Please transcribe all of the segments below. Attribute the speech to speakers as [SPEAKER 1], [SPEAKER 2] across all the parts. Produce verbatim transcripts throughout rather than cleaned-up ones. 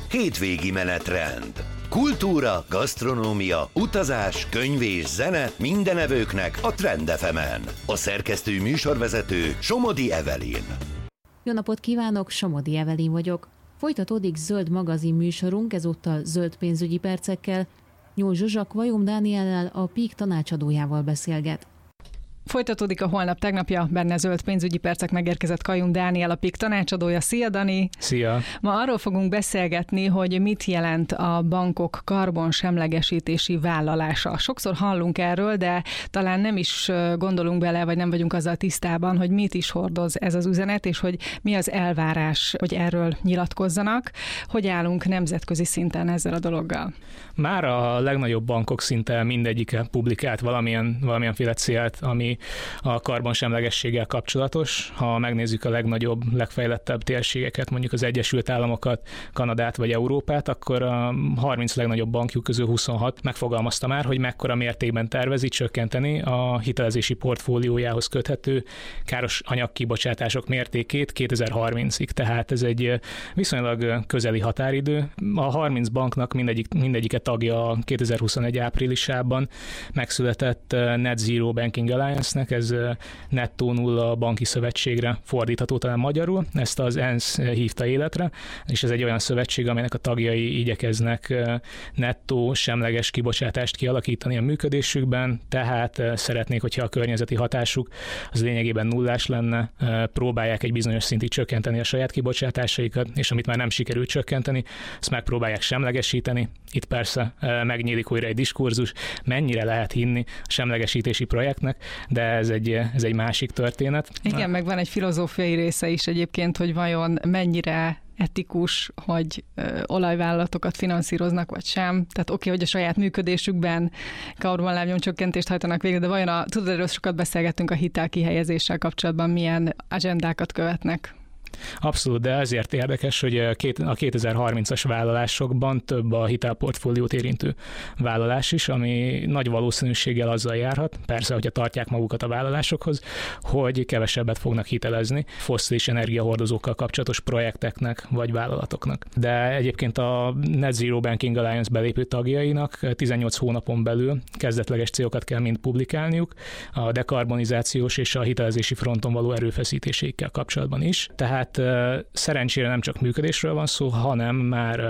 [SPEAKER 1] hétvégi menetrend. Kultúra, gasztronómia, utazás, könyv és zene minden evőknek a Trend ef emen. A szerkesztő műsorvezető Somodi Evelyn.
[SPEAKER 2] Jó napot kívánok, Somodi Evelyn vagyok. Folytatódik zöld magazin műsorunk, ezúttal zöld pénzügyi percekkel. Nyúl Zsuzsa Vajom Dániellel, a pé i ká tanácsadójával beszélget.
[SPEAKER 3] Folytatódik a holnap tegnapja, benne zöld pénzügyi percek megérkezett Kajum Dániel, a pé i ká tanácsadója. Szia, Dani!
[SPEAKER 4] Szia!
[SPEAKER 3] Ma arról fogunk beszélgetni, hogy mit jelent a bankok karbonsemlegesítési vállalása. Sokszor hallunk erről, de talán nem is gondolunk bele, vagy nem vagyunk azzal tisztában, hogy mit is hordoz ez az üzenet, és hogy mi az elvárás, hogy erről nyilatkozzanak. Hogy állunk nemzetközi szinten ezzel a dologgal?
[SPEAKER 4] Már a legnagyobb bankok szinte mindegyike publikált valamilyen, valamilyenféle célt, ami a karbonsemlegességgel kapcsolatos. Ha megnézzük a legnagyobb, legfejlettebb térségeket, mondjuk az Egyesült Államokat, Kanadát vagy Európát, akkor a harminc legnagyobb bankjuk közül huszonhat megfogalmazta már, hogy mekkora mértékben tervezi csökkenteni a hitelezési portfóliójához köthető káros anyagkibocsátások mértékét kétezer-harmincig. Tehát ez egy viszonylag közeli határidő. A harminc banknak mindegyik, mindegyike tagja a kétezer-huszonegy áprilisában megszületett Net Zero Banking Alliance, ez nettó nulla banki szövetségre fordítható talán magyarul. Ezt az ENSZ hívta életre, és ez egy olyan szövetség, amelynek a tagjai igyekeznek nettó semleges kibocsátást kialakítani a működésükben, tehát szeretnék, hogyha a környezeti hatásuk az lényegében nullás lenne, próbálják egy bizonyos szintig csökkenteni a saját kibocsátásaikat, és amit már nem sikerült csökkenteni, azt megpróbálják semlegesíteni. Itt persze megnyílik újra egy diskurzus, mennyire lehet hinni a semlegesítési projektnek, de ez egy, ez egy másik történet.
[SPEAKER 3] Igen, meg van egy filozófiai része is egyébként, hogy vajon mennyire etikus, hogy ö, olajvállalatokat finanszíroznak, vagy sem. Tehát oké, okay, hogy a saját működésükben karbonlábnyom csökkentést hajtanak végre, de vajon a, tudod, erről sokat beszélgettünk a hitel kihelyezéssel kapcsolatban, milyen agendákat követnek.
[SPEAKER 4] Abszolút, de ezért érdekes, hogy a kétezer-harmincas vállalásokban több a hitelportfóliót érintő vállalás is, ami nagy valószínűséggel azzal járhat, persze, hogyha tartják magukat a vállalásokhoz, hogy kevesebbet fognak hitelezni fosszilis energiahordozókkal kapcsolatos projekteknek vagy vállalatoknak. De egyébként a Net Zero Banking Alliance belépő tagjainak tizennyolc hónapon belül kezdetleges célokat kell mind publikálniuk a dekarbonizációs és a hitelezési fronton való erőfeszítéseikkel kapcsolatban is. Tehát Hát szerencsére nem csak működésről van szó, hanem már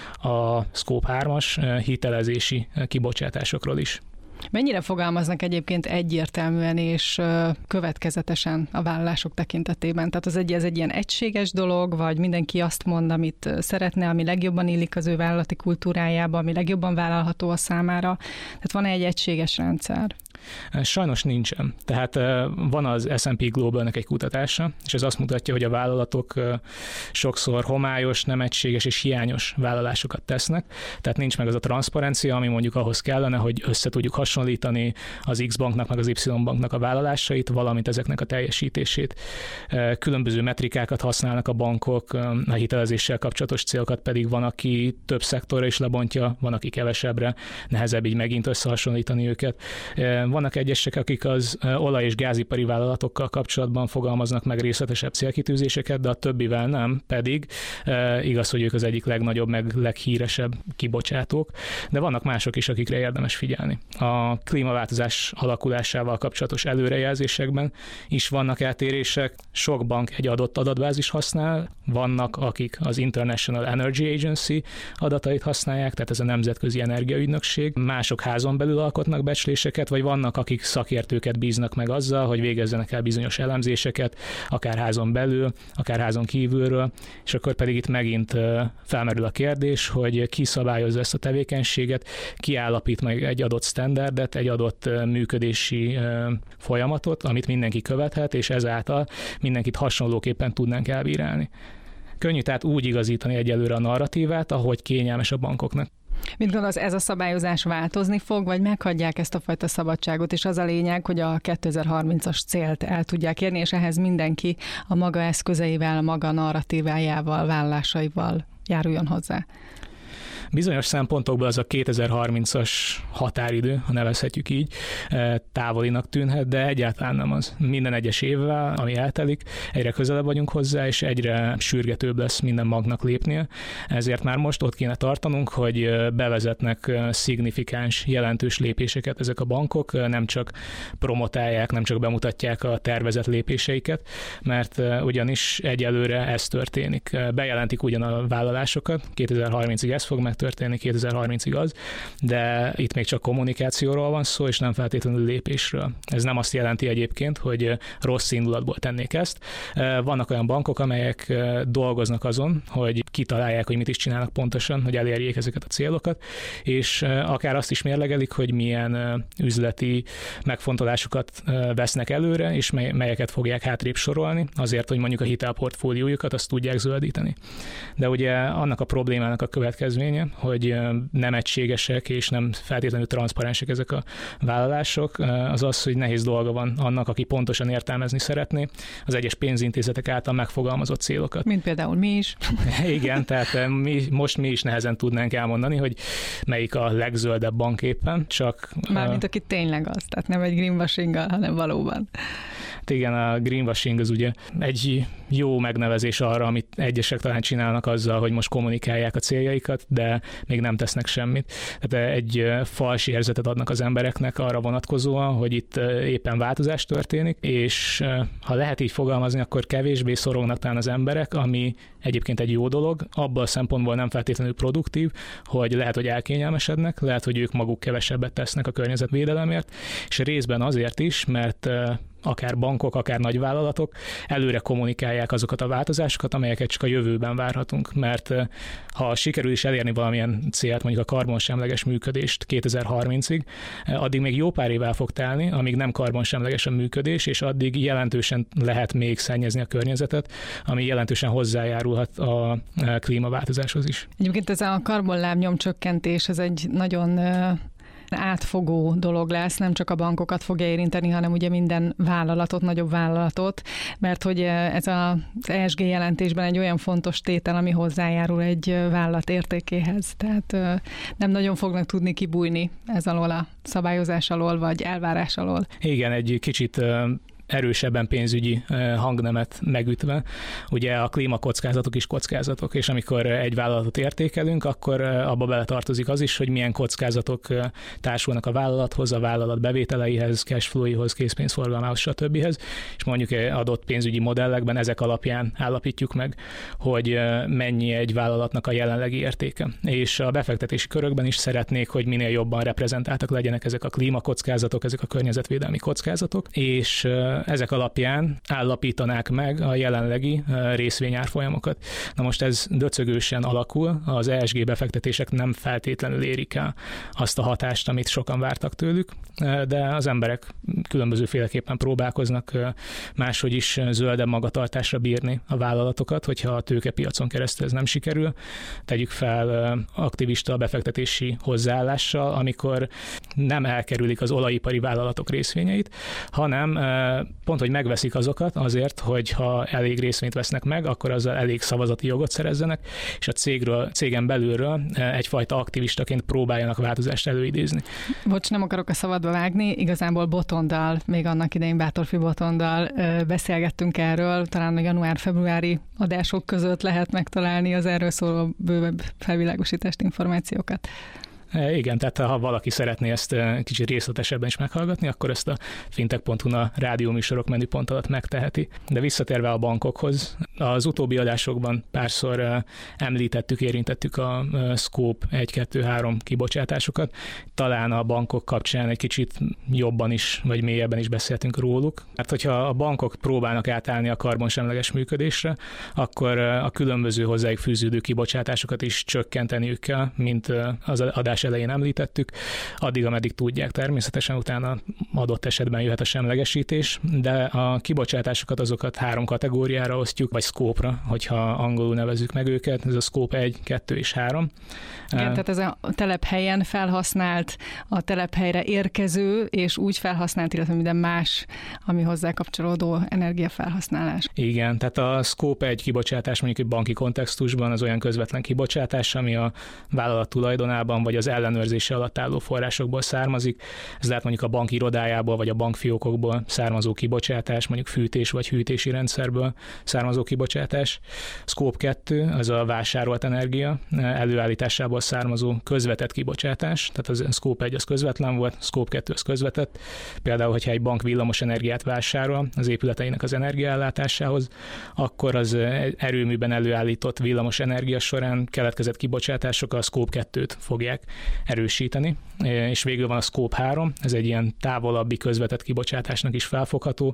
[SPEAKER 4] a Scope hármas hitelezési kibocsátásokról is.
[SPEAKER 3] Mennyire fogalmaznak egyébként egyértelműen és következetesen a vállalások tekintetében? Tehát az egy, ez egy ilyen egységes dolog, vagy mindenki azt mond, amit szeretne, ami legjobban illik az ő vállalati kultúrájába, ami legjobban vállalható a számára? Tehát van-e egy egységes rendszer?
[SPEAKER 4] Sajnos nincsen. Tehát van az es and pé Globalnek egy kutatása, és ez azt mutatja, hogy a vállalatok sokszor homályos, nem egységes és hiányos vállalásokat tesznek. Tehát nincs meg az a transzparencia, ami mondjuk ahhoz kellene, hogy össze tudjuk hasonlítani az X-banknak, meg az Y-banknak a vállalásait, valamint ezeknek a teljesítését. Különböző metrikákat használnak a bankok, a hitelezéssel kapcsolatos célokat pedig van, aki több szektorra is lebontja, van, aki kevesebbre, nehezebb így megint összehasonlítani őket. Vannak egyesek, akik az olaj- és gázipari vállalatokkal kapcsolatban fogalmaznak meg részletesebb célkitűzéseket, de a többivel nem, pedig e, igaz, hogy ők az egyik legnagyobb, meg leghíresebb kibocsátók, de vannak mások is, akikre érdemes figyelni. A klímaváltozás alakulásával kapcsolatos előrejelzésekben is vannak eltérések. Sok bank egy adott adatbázis használ, vannak, akik az International Energy Agency adatait használják, tehát ez a Nemzetközi Energiaügynökség, mások házon belül alkotnak becsléseket, vagy vannak, akik szakértőket bíznak meg azzal, hogy végezzenek el bizonyos elemzéseket, akár házon belül, akár házon kívülről, és akkor pedig itt megint felmerül a kérdés, hogy ki szabályozza ezt a tevékenységet, ki állapít meg egy adott standardet, egy adott működési folyamatot, amit mindenki követhet, és ezáltal mindenkit hasonlóképpen tudnánk elbírálni. Könnyű tehát úgy igazítani egyelőre a narratívát, ahogy kényelmes a bankoknak.
[SPEAKER 3] Mit gondolsz, ez a szabályozás változni fog, vagy meghagyják ezt a fajta szabadságot, és az a lényeg, hogy a kétezer-harmincas célt el tudják érni, és ehhez mindenki a maga eszközeivel, a maga narratívájával, vállalásaival járuljon hozzá?
[SPEAKER 4] Bizonyos szempontokból az a kétezer-harmincas határidő, ha nevezhetjük így, távolinak tűnhet, de egyáltalán nem az. Minden egyes évvel, ami eltelik, egyre közelebb vagyunk hozzá, és egyre sürgetőbb lesz minden magnak lépnie. Ezért már most ott kéne tartanunk, hogy bevezetnek szignifikáns, jelentős lépéseket ezek a bankok, nem csak promotálják, nem csak bemutatják a tervezett lépéseiket, mert ugyanis egyelőre ez történik. Bejelentik ugyan a vállalásokat, kétezer-harmincig ez fog megtörténni, kétezer-harmincig az, de itt még csak kommunikációról van szó, és nem feltétlenül lépésről. Ez nem azt jelenti egyébként, hogy rossz indulatból tennék ezt. Vannak olyan bankok, amelyek dolgoznak azon, hogy kitalálják, hogy mit is csinálnak pontosan, hogy elérjék ezeket a célokat, és akár azt is mérlegelik, hogy milyen üzleti megfontolásokat vesznek előre, és melyeket fogják hátrébb sorolni, azért, hogy mondjuk a hitelportfóliójukat azt tudják zöldíteni. De ugye annak a problémának a következménye, hogy nem egységesek és nem feltétlenül transzparensek ezek a vállalások, az az, hogy nehéz dolga van annak, aki pontosan értelmezni szeretné az egyes pénzintézetek által megfogalmazott célokat.
[SPEAKER 3] Mint például mi is.
[SPEAKER 4] Igen, tehát mi, most mi is nehezen tudnánk elmondani, hogy melyik a legzöldebb bank éppen, csak...
[SPEAKER 3] Mármint aki tényleg az, tehát nem egy greenwashinggal, hanem valóban.
[SPEAKER 4] Igen, a greenwashing az ugye egy jó megnevezés arra, amit egyesek talán csinálnak azzal, hogy most kommunikálják a céljaikat, de még nem tesznek semmit. Tehát egy fals érzetet adnak az embereknek arra vonatkozóan, hogy itt éppen változás történik, és ha lehet így fogalmazni, akkor kevésbé szorongnak talán az emberek, ami egyébként egy jó dolog, abban a szempontból nem feltétlenül produktív, hogy lehet, hogy elkényelmesednek, lehet, hogy ők maguk kevesebbet tesznek a környezetvédelemért, és részben azért is, mert akár bankok, akár nagyvállalatok előre kommunikálják azokat a változásokat, amelyeket csak a jövőben várhatunk, mert ha sikerül is elérni valamilyen célt, mondjuk a karbonsemleges működést kétezer-harmincig, addig még jó pár év el fog telni, amíg nem karbonsemleges a működés, és addig jelentősen lehet még szennyezni a környezetet, ami jelentősen hozzájárulhat a klímaváltozáshoz is.
[SPEAKER 3] Egyébként ez a karbonlábnyom csökkentés, ez egy nagyon átfogó dolog lesz, nem csak a bankokat fogja érinteni, hanem ugye minden vállalatot, nagyobb vállalatot, mert hogy ez az E S G jelentésben egy olyan fontos tétel, ami hozzájárul egy vállalat értékéhez. Tehát nem nagyon fognak tudni kibújni ez alól a szabályozás alól, vagy elvárás alól.
[SPEAKER 4] Igen, egy kicsit erősebben pénzügyi hangnemet megütve. Ugye a klímakockázatok is kockázatok, és amikor egy vállalatot értékelünk, akkor abba beletartozik az is, hogy milyen kockázatok társulnak a vállalathoz, a vállalat bevételeihez, cashflow-ihoz, készpénzforgalmához, stb. És mondjuk adott pénzügyi modellekben ezek alapján állapítjuk meg, hogy mennyi egy vállalatnak a jelenlegi értéke. És a befektetési körökben is szeretnék, hogy minél jobban reprezentáltak legyenek ezek a klímakockázatok, ezek a környezetvédelmi kockázatok, és ezek alapján állapítanák meg a jelenlegi részvényárfolyamokat. Na most ez döcögősen alakul, az E S G befektetések nem feltétlenül érik el azt a hatást, amit sokan vártak tőlük, de az emberek különbözőféleképpen próbálkoznak máshogy is zöldebb magatartásra bírni a vállalatokat, hogyha a tőkepiacon keresztül ez nem sikerül. Tegyük fel aktivista befektetési hozzáállással, amikor nem elkerülik az olajipari vállalatok részvényeit, hanem pont, hogy megveszik azokat azért, hogy ha elég részvényt vesznek meg, akkor azzal elég szavazati jogot szerezzenek, és a cégről, cégen belülről egyfajta aktivistaként próbáljanak változást előidézni.
[SPEAKER 3] Bocs, nem akarok a szabadba vágni, igazából Botondal, még annak idején Bátorfi Botondal beszélgettünk erről, talán a január-februári adások között lehet megtalálni az erről szóló bővebb felvilágosítást, információkat.
[SPEAKER 4] Igen, tehát ha valaki szeretné ezt kicsit részletesebben is meghallgatni, akkor ezt a fintech pont hu a rádióműsorok menüpont alatt megteheti. De visszatérve a bankokhoz, az utóbbi adásokban párszor említettük, érintettük a Scope egy, kettő, három kibocsátásokat. Talán a bankok kapcsán egy kicsit jobban is, vagy mélyebben is beszéltünk róluk. Mert hogyha a bankok próbálnak átállni a karbonsemleges működésre, akkor a különböző hozzájuk fűződő kibocsátásokat is csökkenteniük kell, mint az adás adás elején említettük, addig, ameddig tudják természetesen, utána adott esetben jöhet a semlegesítés, de a kibocsátásokat azokat három kategóriára osztjuk, vagy scope-ra, hogyha angolul nevezzük meg őket, ez a scope egy, kettő és három.
[SPEAKER 3] Igen, uh, tehát ez a telephelyen felhasznált, a telephelyre érkező, és úgy felhasznált, illetve minden más, ami hozzá kapcsolódó energiafelhasználás.
[SPEAKER 4] Igen, tehát a scope egy kibocsátás mondjuk egy banki kontextusban az olyan közvetlen kibocsátás, ami a vállalat tulajdonában vagy az ellenőrzése alatt álló forrásokból származik. Ez lehet mondjuk a bank irodájából vagy a bankfiókokból származó kibocsátás, mondjuk fűtés vagy hűtési rendszerből származó kibocsátás. Scope kettő, az a vásárolt energia előállításából származó közvetett kibocsátás, tehát az Scope egy az közvetlen volt, Scope kettő az közvetett. Például, hogyha egy bank villamos energiát vásárol az épületeinek az energiaellátásához, akkor az erőműben előállított villamos energia során keletkezett kibocsátások a Scope kettőt fogják erősíteni. És végül van a Scope három, ez egy ilyen távolabbi közvetett kibocsátásnak is felfogható,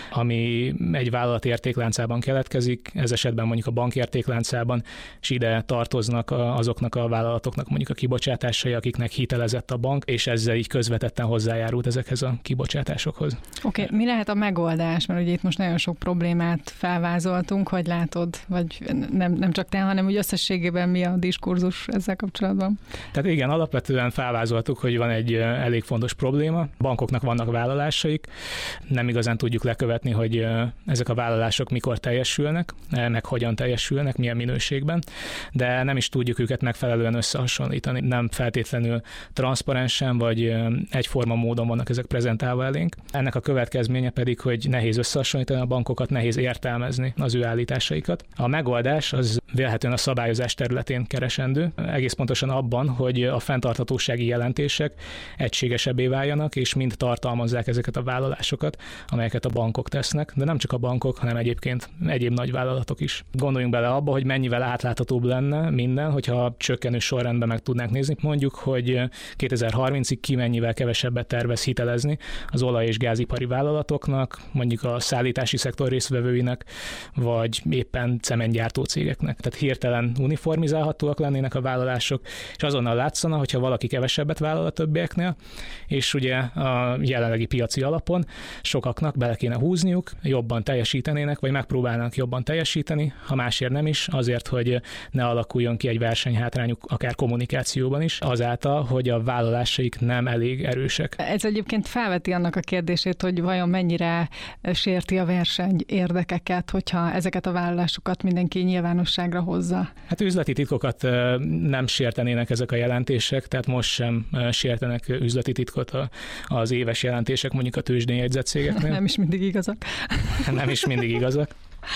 [SPEAKER 4] ami egy vállalat értékláncában keletkezik, ez esetben mondjuk a bank értékláncában, és ide tartoznak azoknak a vállalatoknak mondjuk a kibocsátásai, akiknek hitelezett a bank, és ezzel így közvetetten hozzájárult ezekhez a kibocsátásokhoz.
[SPEAKER 3] Oké, okay, mi lehet a megoldás? Mert ugye itt most nagyon sok problémát felvázoltunk, hogy látod, vagy nem, nem csak te, hanem úgy összességében mi a diskurzus ezzel kapcsolatban?
[SPEAKER 4] Tehát igen, alapvetően felvázoltuk, hogy van egy elég fontos probléma. Bankoknak vannak vállalásaik, nem igazán tudjuk lekövetni, hogy ezek a vállalások mikor teljesülnek, meg hogyan teljesülnek, milyen minőségben, de nem is tudjuk őket megfelelően összehasonlítani. Nem feltétlenül transzparensen vagy egyforma módon vannak ezek prezentálva elénk. Ennek a következménye pedig, hogy nehéz összehasonlítani a bankokat, nehéz értelmezni az ő állításaikat. A megoldás az vélhetően a szabályozás területén keresendő, egész pontosan abban, hogy a fenntarthatósági jelentések egységesebbé váljanak, és mind tartalmazzák ezeket a vállalásokat, amelyeket a bankok tesznek, de nem csak a bankok, hanem egyébként egyéb nagy vállalatok is. Gondoljunk bele abba, hogy mennyivel átláthatóbb lenne minden, hogyha csökkenő sorrendben meg tudnánk nézni. Mondjuk, hogy kétezer-harmincig ki mennyivel kevesebbet tervez hitelezni az olaj- és gázipari vállalatoknak, mondjuk a szállítási szektor résztvevőinek, vagy éppen cementgyártó cégeknek. Tehát hirtelen uniformizálhatóak lennének a vállalások, és azonnal látszana, hogyha valaki kevesebbet vállal a többieknél, és ugye a jelenlegi piaci alapon sokaknak bele kéne húzniuk, jobban teljesítenének, vagy megpróbálnak jobban teljesíteni, ha másért nem is, azért, hogy ne alakuljon ki egy versenyhátrányuk akár kommunikációban is, azáltal, hogy a vállalásaik nem elég erősek.
[SPEAKER 3] Ez egyébként felveti annak a kérdését, hogy vajon mennyire sérti a verseny érdekeket, hogyha ezeket a vállalásokat mindenki nyilvánosságra hozza.
[SPEAKER 4] Hát üzleti titkokat nem sértenének ezek a jelentések, tehát most sem sértenek üzleti titkot az éves jelentések mondjuk a tőzsdén jegyzett cégeknél.
[SPEAKER 3] Nem is mindig igazak.
[SPEAKER 4] Nem is mindig igazak.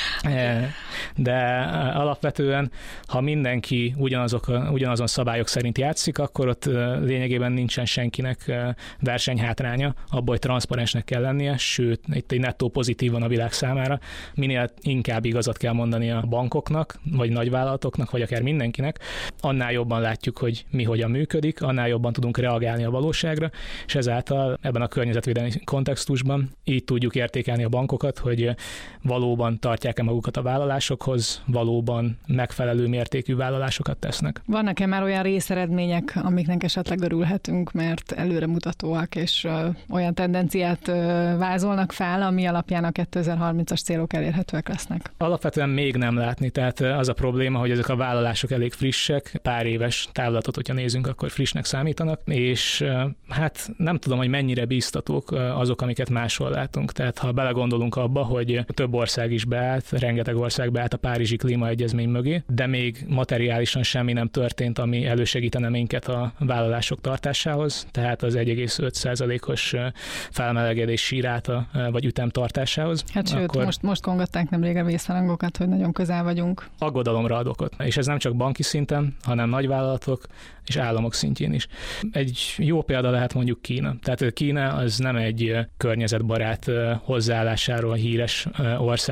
[SPEAKER 4] De alapvetően, ha mindenki ugyanazok, ugyanazon szabályok szerint játszik, akkor ott lényegében nincsen senkinek versenyhátránya, abból, hogy transzparensnek kell lennie, sőt, itt egy nettó pozitív van a világ számára. Minél inkább igazat kell mondani a bankoknak, vagy nagyvállalatoknak, vagy akár mindenkinek, annál jobban látjuk, hogy mi hogyan működik, annál jobban tudunk reagálni a valóságra, és ezáltal ebben a környezetvédelmi kontextusban így tudjuk értékelni a bankokat, hogy valóban tartják-e magukat a vállalásokhoz, valóban megfelelő mértékű vállalásokat tesznek.
[SPEAKER 3] Vannak-e már olyan részeredmények, amiknek esetleg örülhetünk, mert előremutatóak, és olyan tendenciát vázolnak fel, ami alapján a kétezer-harmincas célok elérhetőek lesznek?
[SPEAKER 4] Alapvetően még nem látni, tehát az a probléma, hogy ezek a vállalások elég frissek, pár éves távlatot, hogyha nézünk, akkor frissnek számítanak, és hát nem tudom, hogy mennyire bíztatók azok, amiket máshol látunk. Tehát ha belegondolunk abba, hogy több ország is beállt, rengeteg ország beállt a Párizsi Klímaegyezmény mögé, de még materiálisan semmi nem történt, ami elősegítene minket a vállalások tartásához, tehát az egy egész öt százalékos felmelegedési ráta vagy ütem tartásához.
[SPEAKER 3] Hát sőt, akkor most, most kongatták nemrég a vészharangokat, hogy nagyon közel vagyunk.
[SPEAKER 4] Aggodalomra ad okot. És ez nem csak banki szinten, hanem nagyvállalatok és államok szintjén is. Egy jó példa lehet mondjuk Kína. Tehát Kína az nem egy környezetbarát hozzáállásáról híres ország feltétlenül,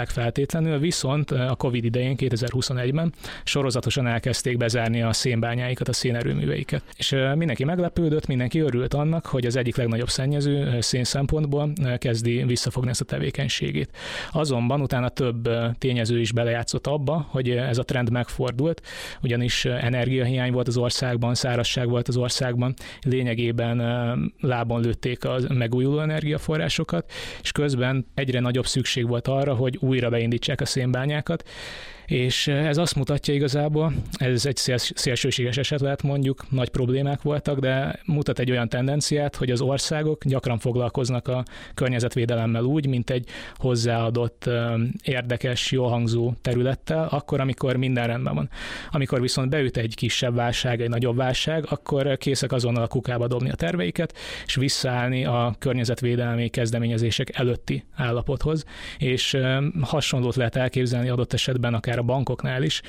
[SPEAKER 4] feltétlenül, viszont a Covid idején kétezer-huszonegyben sorozatosan elkezdték bezárni a szénbányáikat, a szénerőműveiket. És mindenki meglepődött, mindenki örült annak, hogy az egyik legnagyobb szennyező szén szempontból kezdi visszafogni ezt a tevékenységét. Azonban utána több tényező is belejátszott abba, hogy ez a trend megfordult, ugyanis energiahiány volt az országban, szárazság volt az országban, lényegében lábon lőtték a megújuló energiaforrásokat, és közben egyre nagyobb szükség volt arra, hogy újra beindítsák a szénbányákat, és ez azt mutatja igazából, ez egy szélsőséges eset lehet mondjuk, nagy problémák voltak, de mutat egy olyan tendenciát, hogy az országok gyakran foglalkoznak a környezetvédelemmel úgy, mint egy hozzáadott, érdekes, jól hangzó területtel, akkor, amikor minden rendben van. Amikor viszont beüt egy kisebb válság, egy nagyobb válság, akkor készek azonnal a kukába dobni a terveiket, és visszaállni a környezetvédelmi kezdeményezések előtti állapothoz, és hasonlót lehet elképzelni adott esetben akár a bankoknál is,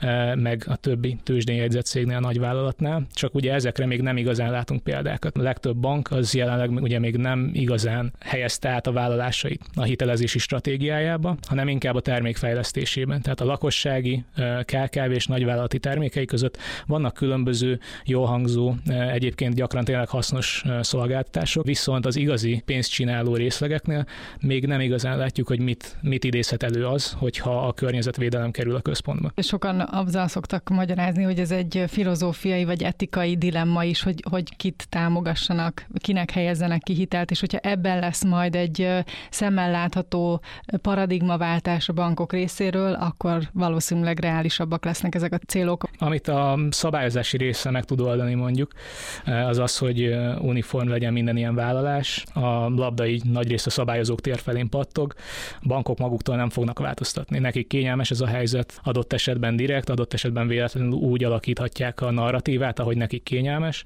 [SPEAKER 4] meg a többi tőzsdén jegyzett cégnél, a nagyvállalatnál, csak ugye ezekre még nem igazán látunk példákat. A legtöbb bank az jelenleg ugye még nem igazán helyezte át a vállalásait a hitelezési stratégiájába, hanem inkább a termékfejlesztésében. Tehát a lakossági, ká ká vé és nagyvállalati termékei között vannak különböző, jól hangzó, egyébként gyakran tényleg hasznos szolgáltatások, viszont az igazi pénzcsináló részlegeknél még nem igazán látjuk, hogy mit, mit idézhet elő az, hogyha a környezetvédelem kerül a központba.
[SPEAKER 3] Sokan azzal szoktak magyarázni, hogy ez egy filozófiai vagy etikai dilemma is, hogy, hogy kit támogassanak, kinek helyezzenek ki hitelt, és hogyha ebben lesz majd egy szemmel látható paradigmaváltás a bankok részéről, akkor valószínűleg reálisabbak lesznek ezek a célok.
[SPEAKER 4] Amit a szabályozási része meg tud oldani mondjuk, az az, hogy uniform legyen minden ilyen vállalás. A labda így nagyrészt a szabályozók tér felén pattog, a bankok maguktól nem fognak változtatni. Nekik kényelmes ez a helyzet, adott esetben direkt, adott esetben véletlenül úgy alakíthatják a narratívát, ahogy nekik kényelmes,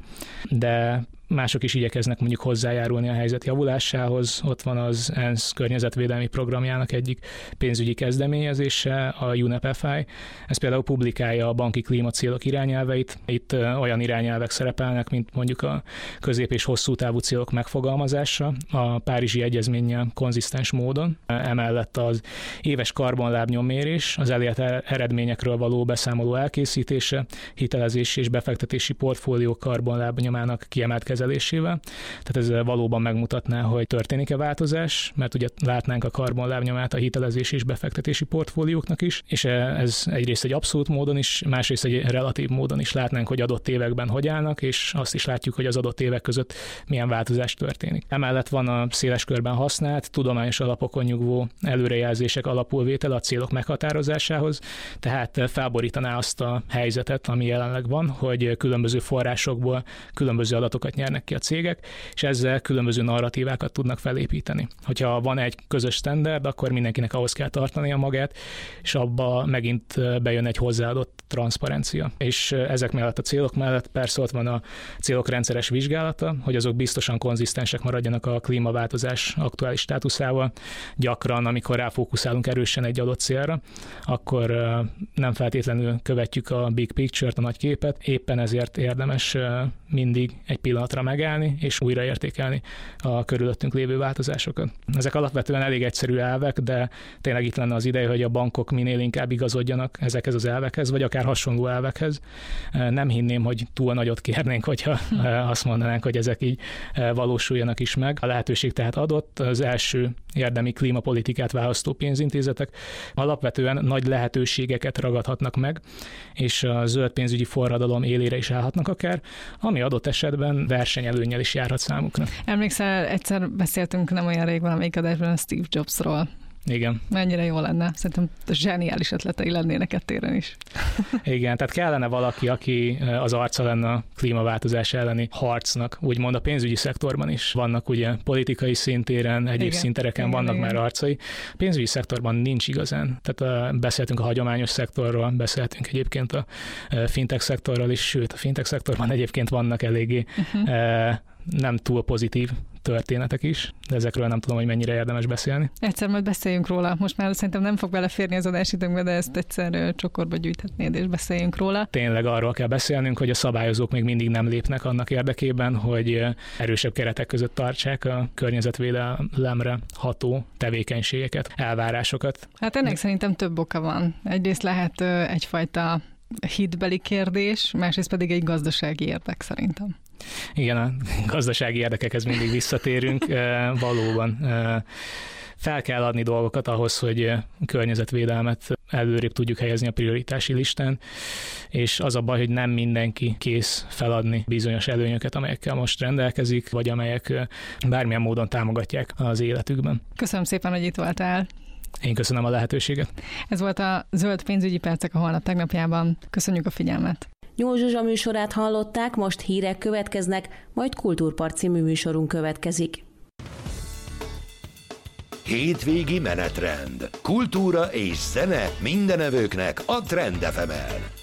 [SPEAKER 4] de mások is igyekeznek mondjuk hozzájárulni a helyzet javulásához. Ott van az ENSZ környezetvédelmi programjának egyik pénzügyi kezdeményezése, a U N E P F I. Ez például publikálja a banki klímacélok irányelveit. Itt olyan irányelvek szerepelnek, mint mondjuk a közép- és hosszú távú célok megfogalmazása a Párizsi Egyezménnyel konzisztens módon. Emellett az éves karbonlábnyommérés, az elért eredményekről való beszámoló elkészítése, hitelezési és befektetési portfólió karbonlábnyomának kiemelt kezelésével. Tehát ez valóban megmutatná, hogy történik-e változás, mert ugye látnánk a karbonlábnyomát a hitelezési és befektetési portfólióknak is, és ez egyrészt egy abszolút módon is, másrészt egy relatív módon is látnánk, hogy adott években hogy állnak, és azt is látjuk, hogy az adott évek között milyen változás történik. Emellett van a széles körben használt, tudományos alapokon nyugvó előrejelzések alapulvétele a célok meghatározásához, tehát felborítaná azt a helyzetet, ami jelenleg van, hogy különböző forrásokból különböző adatokat nyernek ki a cégek, és ezzel különböző narratívákat tudnak felépíteni. Hogyha van egy közös standard, akkor mindenkinek ahhoz kell tartania magát, és abba megint bejön egy hozzáadott transzparencia. És ezek mellett a célok mellett persze ott van a célok rendszeres vizsgálata, hogy azok biztosan konzisztensek maradjanak a klímaváltozás aktuális státuszával. Gyakran, amikor ráfókuszálunk erősen egy adott célra, akkor nem feltétlenül követjük a big picture-t, a nagy képet, éppen ezért érdemes mindig egy pillanatra megállni és újraértékelni a körülöttünk lévő változásokat. Ezek alapvetően elég egyszerű elvek, de tényleg itt lenne az ideje, hogy a bankok minél inkább igazodjanak ezekhez az elvekhez, vagy akár hasonló elvekhez. Nem hinném, hogy túl nagyot kérnénk, hogyha azt mondanánk, hogy ezek így valósuljanak is meg. A lehetőség tehát adott, az első érdemi klímapolitikát választó pénzintézetek alapvetően nagy lehetőségeket ragadhatnak meg, és a zöld pénzügyi forradalom élére is állhatnak akár, ami adott esetben versenyelőnnyel is járhat számukra.
[SPEAKER 3] Emlékszel, egyszer beszéltünk nem olyan rég valamelyik adásban a Steve Jobsról.
[SPEAKER 4] Igen.
[SPEAKER 3] Mennyire jó lenne. Szerintem zseniális ötletei lennének ettéren is.
[SPEAKER 4] Igen, tehát kellene valaki, aki az arca lenne a klímaváltozás elleni harcnak. Úgymond a pénzügyi szektorban is vannak ugye politikai szintéren, egyéb igen, szintereken igen, vannak igen. már arcai. A pénzügyi szektorban nincs igazán. Tehát beszéltünk a hagyományos szektorról, beszéltünk egyébként a fintech szektorról is, sőt a fintech szektorban egyébként vannak eléggé uh-huh. nem túl pozitív történetek is, de ezekről nem tudom, hogy mennyire érdemes beszélni.
[SPEAKER 3] Egyszer majd beszéljünk róla. Most már szerintem nem fog beleférni az adásidőnkbe, de ezt egyszer csokorba gyűjthetnéd, és beszéljünk róla.
[SPEAKER 4] Tényleg arról kell beszélnünk, hogy a szabályozók még mindig nem lépnek annak érdekében, hogy erősebb keretek között tartsák a környezetvédelemre ható tevékenységeket, elvárásokat.
[SPEAKER 3] Hát ennek szerintem több oka van. Egyrészt lehet egyfajta hitbeli kérdés, másrészt pedig egy gazdasági érdek szerintem.
[SPEAKER 4] Igen, a gazdasági érdekekhez mindig visszatérünk. Valóban fel kell adni dolgokat ahhoz, hogy környezetvédelmet előrébb tudjuk helyezni a prioritási listán, és az a baj, hogy nem mindenki kész feladni bizonyos előnyöket, amelyekkel most rendelkezik, vagy amelyek bármilyen módon támogatják az életükben.
[SPEAKER 3] Köszönöm szépen, hogy itt voltál.
[SPEAKER 4] Én köszönöm a lehetőséget.
[SPEAKER 3] Ez volt a Zöld pénzügyi percek a Holnap tegnapjában. Köszönjük a figyelmet.
[SPEAKER 2] Nyúl Zsuzsa műsorát hallották, most hírek következnek, majd Kultúrpart című műsorunk következik.
[SPEAKER 1] Hétvégi menetrend. Kultúra és zene mindenevőknek a Trend ef emen.